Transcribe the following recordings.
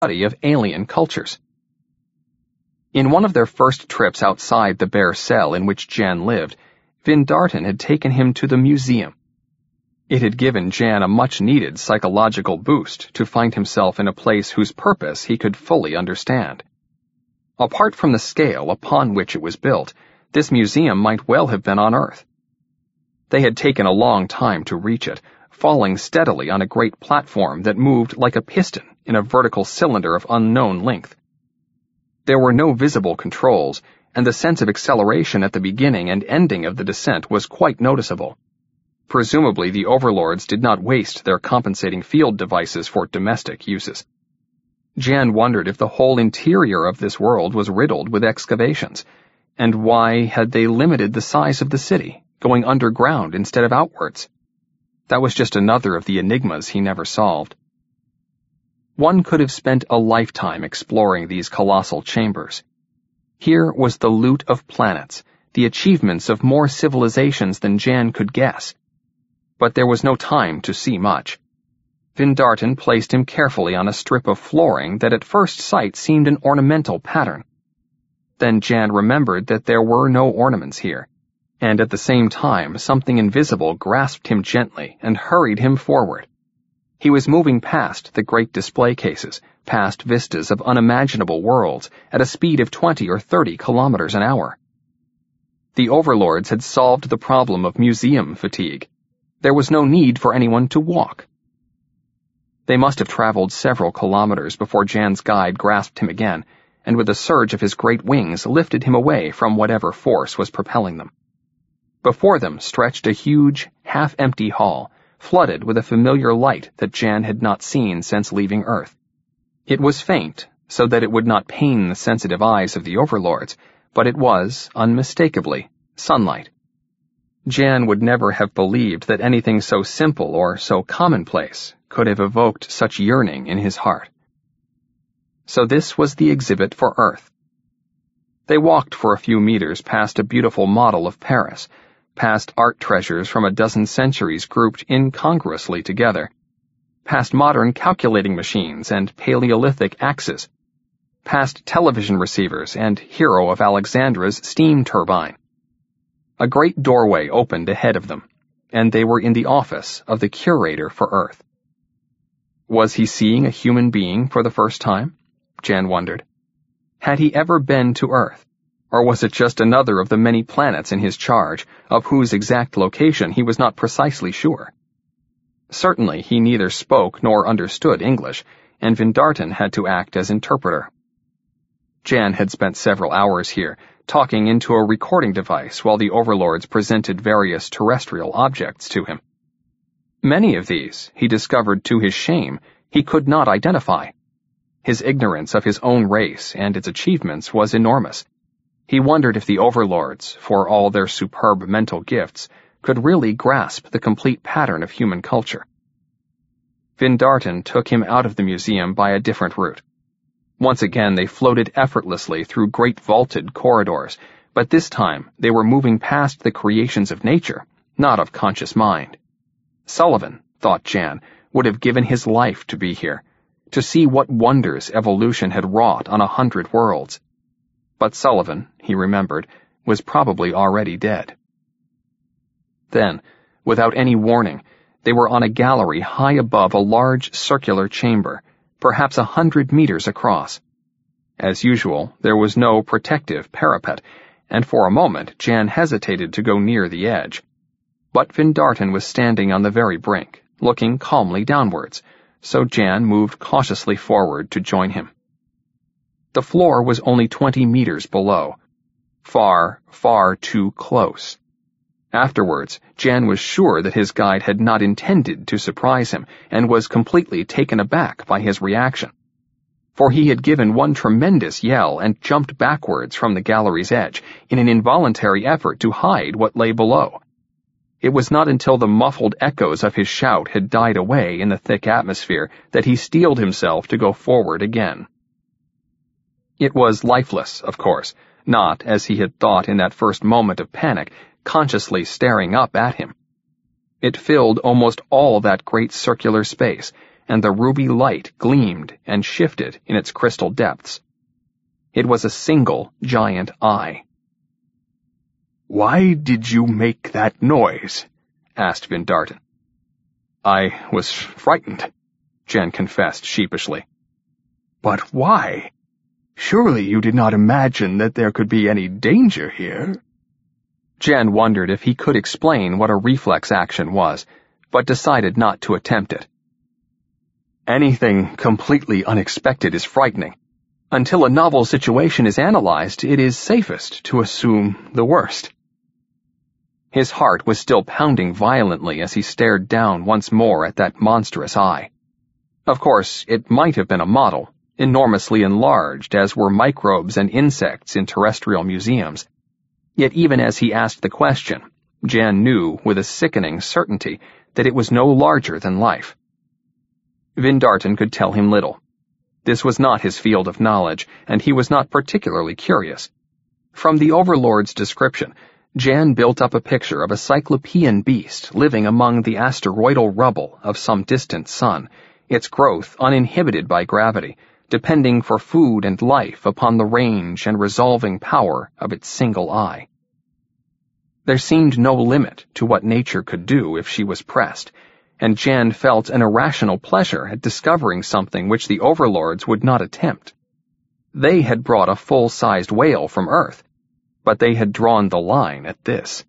study of alien cultures. In one of their first trips outside the bare cell in which Jan lived, Vindarton had taken him to the museum. It had given Jan a much-needed psychological boost to find himself in a place whose purpose he could fully understand. Apart from the scale upon which it was built, this museum might well have been on Earth. They had taken a long time to reach it, falling steadily on a great platform that moved like a piston in a vertical cylinder of unknown length. There were no visible controls, and the sense of acceleration at the beginning and ending of the descent was quite noticeable. Presumably the overlords did not waste their compensating field devices for domestic uses. Jan wondered if the whole interior of this world was riddled with excavations, and why had they limited the size of the city, going underground instead of outwards? That was just another of the enigmas he never solved. One could have spent a lifetime exploring these colossal chambers. Here was the loot of planets, the achievements of more civilizations than Jan could guess. But there was no time to see much. Vindarton placed him carefully on a strip of flooring that at first sight seemed an ornamental pattern. Then Jan remembered that there were no ornaments here, and at the same time something invisible grasped him gently and hurried him forward. He was moving past the great display cases, past vistas of unimaginable worlds, at a speed of 20 or 30 kilometers an hour. The overlords had solved the problem of museum fatigue. There was no need for anyone to walk. They must have traveled several kilometers before Jan's guide grasped him again, and with a surge of his great wings lifted him away from whatever force was propelling them. Before them stretched a huge, half-empty hall, flooded with a familiar light that Jan had not seen since leaving Earth. It was faint, so that it would not pain the sensitive eyes of the overlords, but it was, unmistakably, sunlight. Jan would never have believed that anything so simple or so commonplace could have evoked such yearning in his heart. So this was the exhibit for Earth. They walked for a few meters past a beautiful model of Paris, past art treasures from a dozen centuries grouped incongruously together, past modern calculating machines and Paleolithic axes, past television receivers and Hero of Alexandra's steam turbine. A great doorway opened ahead of them, and they were in the office of the curator for Earth. Was he seeing a human being for the first time? Jan wondered. Had he ever been to Earth? Or was it just another of the many planets in his charge, of whose exact location he was not precisely sure? Certainly he neither spoke nor understood English, and Vindarton had to act as interpreter. Jan had spent several hours here, talking into a recording device while the overlords presented various terrestrial objects to him. Many of these, he discovered to his shame, he could not identify. His ignorance of his own race and its achievements was enormous. He wondered if the overlords, for all their superb mental gifts, could really grasp the complete pattern of human culture. Vindarton took him out of the museum by a different route. Once again they floated effortlessly through great vaulted corridors, but this time they were moving past the creations of nature, not of conscious mind. Sullivan, thought Jan, would have given his life to be here, to see what wonders evolution had wrought on 100 worlds. But Sullivan, he remembered, was probably already dead. Then, without any warning, they were on a gallery high above a large circular chamber, perhaps 100 meters across. As usual, there was no protective parapet, and for a moment Jan hesitated to go near the edge. But Vindarton was standing on the very brink, looking calmly downwards, so Jan moved cautiously forward to join him. The floor was only 20 meters below. Far, far too close. Afterwards, Jan was sure that his guide had not intended to surprise him and was completely taken aback by his reaction. For he had given one tremendous yell and jumped backwards from the gallery's edge in an involuntary effort to hide what lay below. It was not until the muffled echoes of his shout had died away in the thick atmosphere that he steeled himself to go forward again. It was lifeless, of course, not, as he had thought in that first moment of panic, consciously staring up at him. It filled almost all that great circular space, and the ruby light gleamed and shifted in its crystal depths. It was a single giant eye. "Why did you make that noise?" asked Vindartin. "I was frightened," Jen confessed sheepishly. "But why? Surely you did not imagine that there could be any danger here?" Jen wondered if he could explain what a reflex action was, but decided not to attempt it. "Anything completely unexpected is frightening. Until a novel situation is analyzed, it is safest to assume the worst." His heart was still pounding violently as he stared down once more at that monstrous eye. Of course, it might have been a model, enormously enlarged as were microbes and insects in terrestrial museums. Yet even as he asked the question, Jan knew with a sickening certainty that it was no larger than life. Vindartin could tell him little. This was not his field of knowledge, and he was not particularly curious. From the Overlord's description, Jan built up a picture of a cyclopean beast living among the asteroidal rubble of some distant sun, its growth uninhibited by gravity, depending for food and life upon the range and resolving power of its single eye. There seemed no limit to what nature could do if she was pressed, and Jan felt an irrational pleasure at discovering something which the Overlords would not attempt. They had brought a full-sized whale from Earth, but they had drawn the line at this.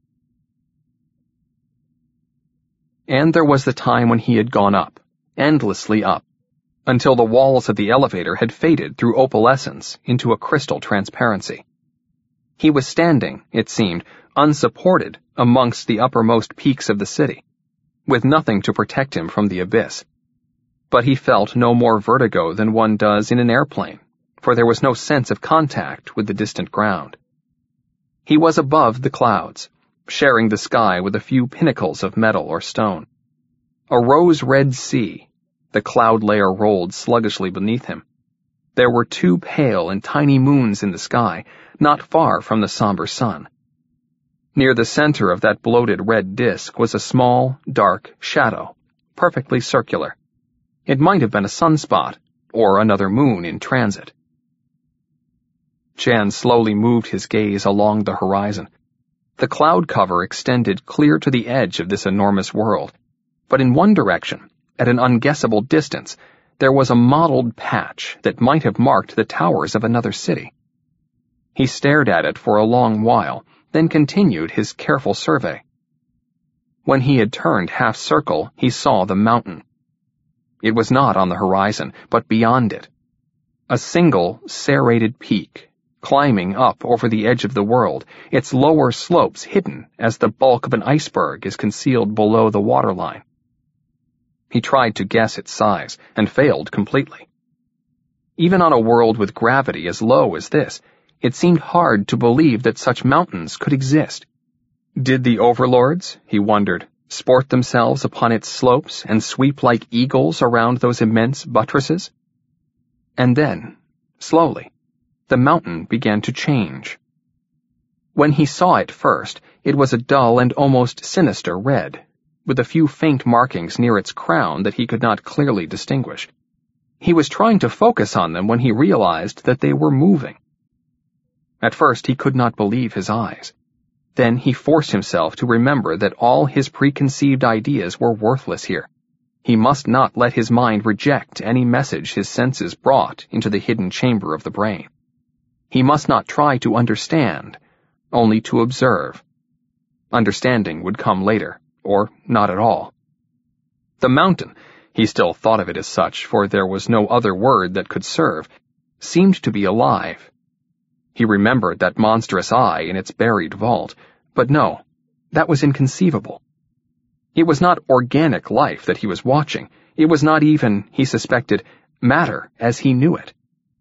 And there was the time when he had gone up, endlessly up, until the walls of the elevator had faded through opalescence into a crystal transparency. He was standing, it seemed, unsupported amongst the uppermost peaks of the city, with nothing to protect him from the abyss. But he felt no more vertigo than one does in an airplane, for there was no sense of contact with the distant ground. He was above the clouds, sharing the sky with a few pinnacles of metal or stone. A rose-red sea, the cloud layer rolled sluggishly beneath him. There were 2 pale and tiny moons in the sky, not far from the somber sun. Near the center of that bloated red disk was a small, dark shadow, perfectly circular. It might have been a sunspot, or another moon in transit. Jan slowly moved his gaze along the horizon. The cloud cover extended clear to the edge of this enormous world, but in one direction, at an unguessable distance, there was a mottled patch that might have marked the towers of another city. He stared at it for a long while, then continued his careful survey. When he had turned half-circle, he saw the mountain. It was not on the horizon, but beyond it. A single, serrated peak, climbing up over the edge of the world, its lower slopes hidden as the bulk of an iceberg is concealed below the waterline. He tried to guess its size, and failed completely. Even on a world with gravity as low as this, it seemed hard to believe that such mountains could exist. Did the Overlords, he wondered, sport themselves upon its slopes and sweep like eagles around those immense buttresses? And then, slowly, the mountain began to change. When he saw it first, it was a dull and almost sinister red, with a few faint markings near its crown that he could not clearly distinguish. He was trying to focus on them when he realized that they were moving. At first he could not believe his eyes. Then he forced himself to remember that all his preconceived ideas were worthless here. He must not let his mind reject any message his senses brought into the hidden chamber of the brain. He must not try to understand, only to observe. Understanding would come later, or not at all. The mountain, he still thought of it as such, for there was no other word that could serve, seemed to be alive. He remembered that monstrous eye in its buried vault, but no, that was inconceivable. It was not organic life that he was watching. It was not even, he suspected, matter as he knew it.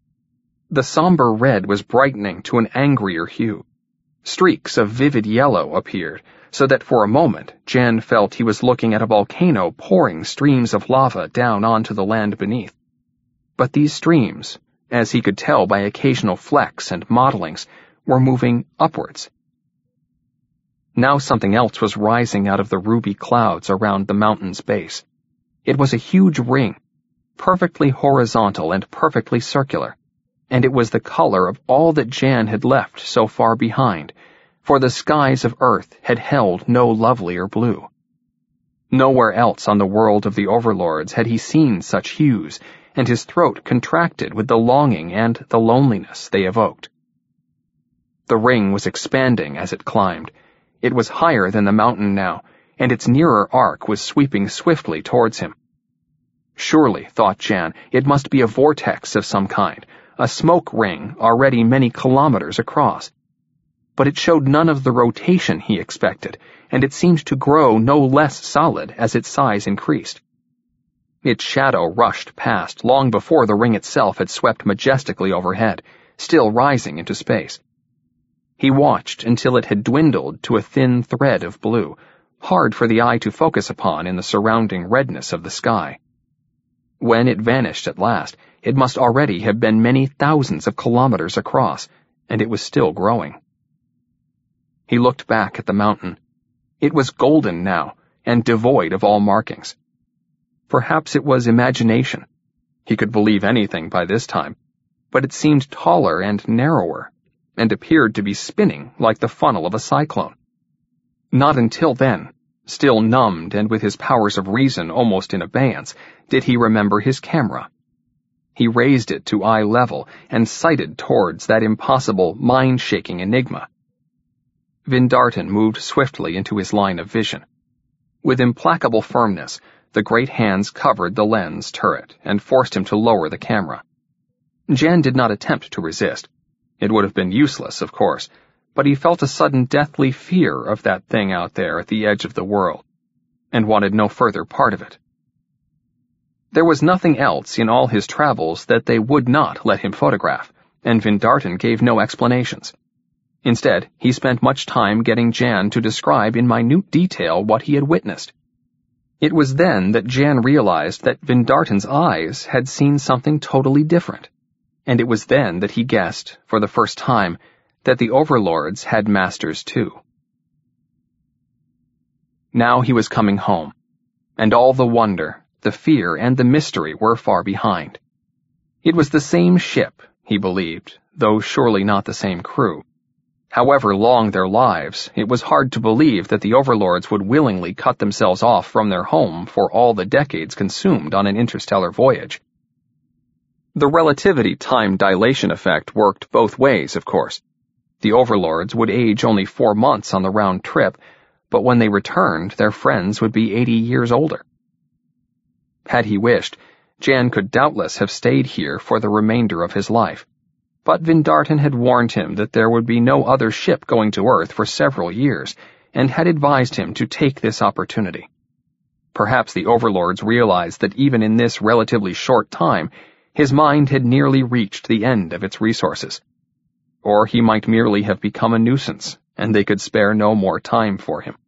The somber red was brightening to an angrier hue. Streaks of vivid yellow appeared, so that for a moment Jan felt he was looking at a volcano pouring streams of lava down onto the land beneath. But these streams, as he could tell by occasional flecks and mottlings, were moving upwards. Now something else was rising out of the ruby clouds around the mountain's base. It was a huge ring, perfectly horizontal and perfectly circular, and it was the color of all that Jan had left so far behind, for the skies of Earth had held no lovelier blue. Nowhere else on the world of the overlords had he seen such hues, and his throat contracted with the longing and the loneliness they evoked. The ring was expanding as it climbed. It was higher than the mountain now, and its nearer arc was sweeping swiftly towards him. Surely, thought Jan, it must be a vortex of some kind, a smoke ring already many kilometers across. But it showed none of the rotation he expected, and it seemed to grow no less solid as its size increased. Its shadow rushed past long before the ring itself had swept majestically overhead, still rising into space. He watched until it had dwindled to a thin thread of blue, hard for the eye to focus upon in the surrounding redness of the sky. When it vanished at last, it must already have been many thousands of kilometers across, and it was still growing. He looked back at the mountain. It was golden now, and devoid of all markings. Perhaps it was imagination. He could believe anything by this time, but it seemed taller and narrower, and appeared to be spinning like the funnel of a cyclone. Not until then, still numbed and with his powers of reason almost in abeyance, did he remember his camera. He raised it to eye level and sighted towards that impossible, mind-shaking enigma. Vindartin moved swiftly into his line of vision. With implacable firmness, the great hands covered the lens turret and forced him to lower the camera. Jan did not attempt to resist. It would have been useless, of course, but he felt a sudden deathly fear of that thing out there at the edge of the world, and wanted no further part of it. There was nothing else in all his travels that they would not let him photograph, and Vindartin gave no explanations. Instead, he spent much time getting Jan to describe in minute detail what he had witnessed. It was then that Jan realized that Vindartin's eyes had seen something totally different, and it was then that he guessed, for the first time, that the overlords had masters too. Now he was coming home, and all the wonder, the fear, and the mystery were far behind. It was the same ship, he believed, though surely not the same crew. However long their lives, it was hard to believe that the overlords would willingly cut themselves off from their home for all the decades consumed on an interstellar voyage. The relativity time dilation effect worked both ways, of course. The overlords would age only 4 months on the round trip, but when they returned, their friends would be 80 years older. Had he wished, Jan could doubtless have stayed here for the remainder of his life. But Vindartin had warned him that there would be no other ship going to Earth for several years, and had advised him to take this opportunity. Perhaps the overlords realized that even in this relatively short time, his mind had nearly reached the end of its resources. Or he might merely have become a nuisance, and they could spare no more time for him.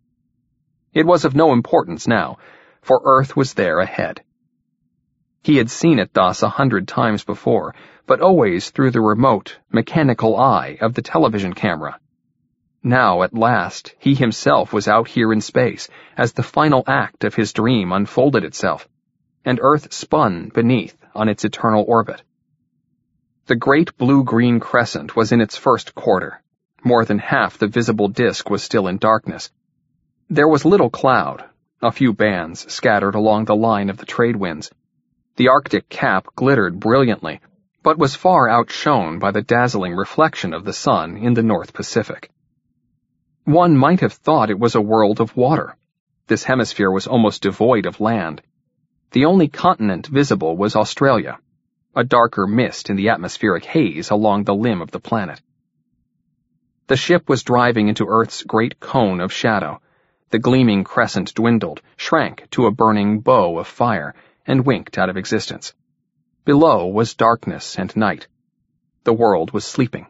It was of no importance now, for Earth was there ahead. He had seen it thus 100 times before, but always through the remote, mechanical eye of the television camera. Now, at last, he himself was out here in space, as the final act of his dream unfolded itself, and Earth spun beneath on its eternal orbit. The great blue-green crescent was in its first quarter. More than half the visible disk was still in darkness. There was little cloud, a few bands scattered along the line of the trade winds. The Arctic cap glittered brilliantly, but was far outshone by the dazzling reflection of the sun in the North Pacific. One might have thought it was a world of water. This hemisphere was almost devoid of land. The only continent visible was Australia, a darker mist in the atmospheric haze along the limb of the planet. The ship was driving into Earth's great cone of shadow. The gleaming crescent dwindled, shrank to a burning bow of fire, and winked out of existence. Below was darkness and night. The world was sleeping.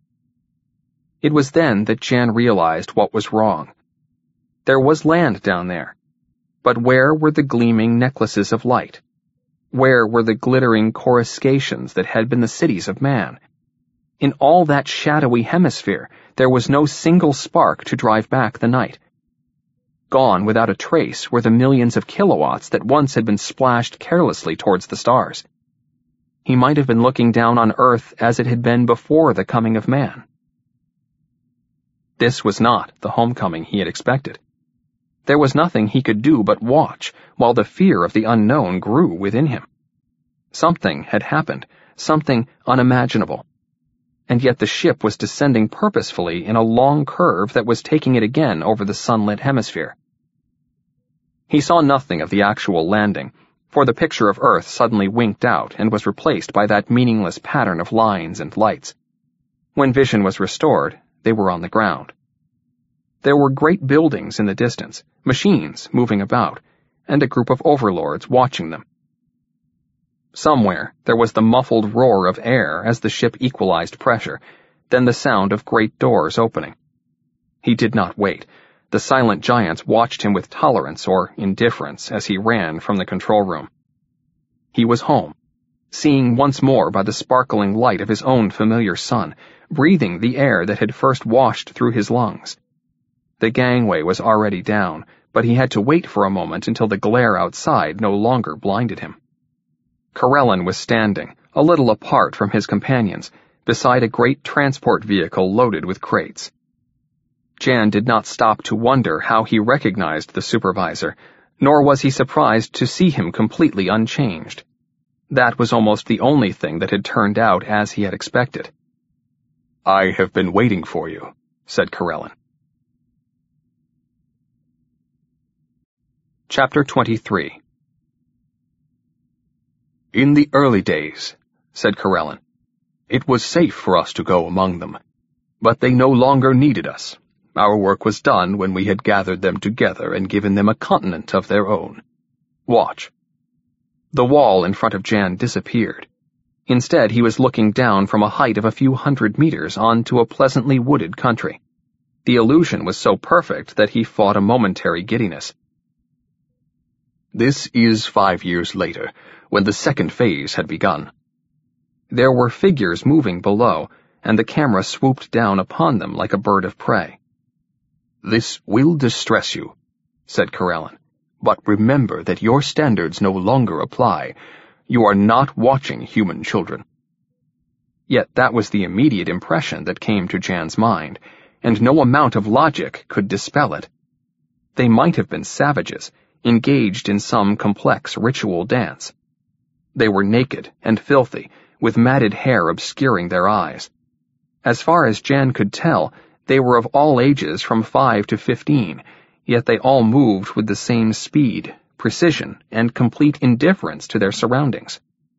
It was then that Jan realized what was wrong. There was land down there. But where were the gleaming necklaces of light? Where were the glittering coruscations that had been the cities of man? In all that shadowy hemisphere, there was no single spark to drive back the night. Gone without a trace were the millions of kilowatts that once had been splashed carelessly towards the stars. He might have been looking down on Earth as it had been before the coming of man. This was not the homecoming he had expected. There was nothing he could do but watch, while the fear of the unknown grew within him. Something had happened, something unimaginable. And yet the ship was descending purposefully in a long curve that was taking it again over the sunlit hemisphere. He saw nothing of the actual landing, for the picture of Earth suddenly winked out and was replaced by that meaningless pattern of lines and lights. When vision was restored, they were on the ground. There were great buildings in the distance, machines moving about, and a group of overlords watching them. Somewhere there was the muffled roar of air as the ship equalized pressure, then the sound of great doors opening. He did not wait. The silent giants watched him with tolerance or indifference as he ran from the control room. He was home, seeing once more by the sparkling light of his own familiar sun, breathing the air that had first washed through his lungs. The gangway was already down, but he had to wait for a moment until the glare outside no longer blinded him. Corellan was standing, a little apart from his companions, beside a great transport vehicle loaded with crates. Jan did not stop to wonder how he recognized the supervisor, nor was he surprised to see him completely unchanged. That was almost the only thing that had turned out as he had expected. "I have been waiting for you," said Corellan. Chapter 23. "In the early days," said Corellan, "it was safe for us to go among them. But they no longer needed us. Our work was done when we had gathered them together and given them a continent of their own. Watch." The wall in front of Jan disappeared. Instead, he was looking down from a height of a few 100 meters onto a pleasantly wooded country. The illusion was so perfect that he fought a momentary giddiness. "This is 5 years later, when the second phase had begun." There were figures moving below, and the camera swooped down upon them like a bird of prey. "This will distress you," said Corellan, "but remember that your standards no longer apply. You are not watching human children." Yet that was the immediate impression that came to Jan's mind, and no amount of logic could dispel it. They might have been savages, engaged in some complex ritual dance. They were naked and filthy, with matted hair obscuring their eyes. As far as Jan could tell, they were of all ages from 5 to 15, yet they all moved with the same speed, precision, and complete indifference to their surroundings.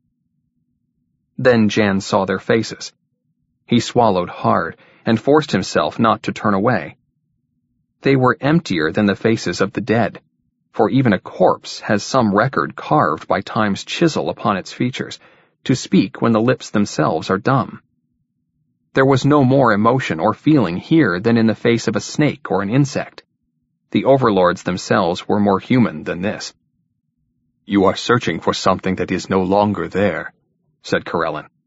Then Jan saw their faces. He swallowed hard and forced himself not to turn away. They were emptier than the faces of the dead, for even a corpse has some record carved by time's chisel upon its features, to speak when the lips themselves are dumb. There was no more emotion or feeling here than in the face of a snake or an insect. The overlords themselves were more human than this. "You are searching for something that is no longer there," said Corellan.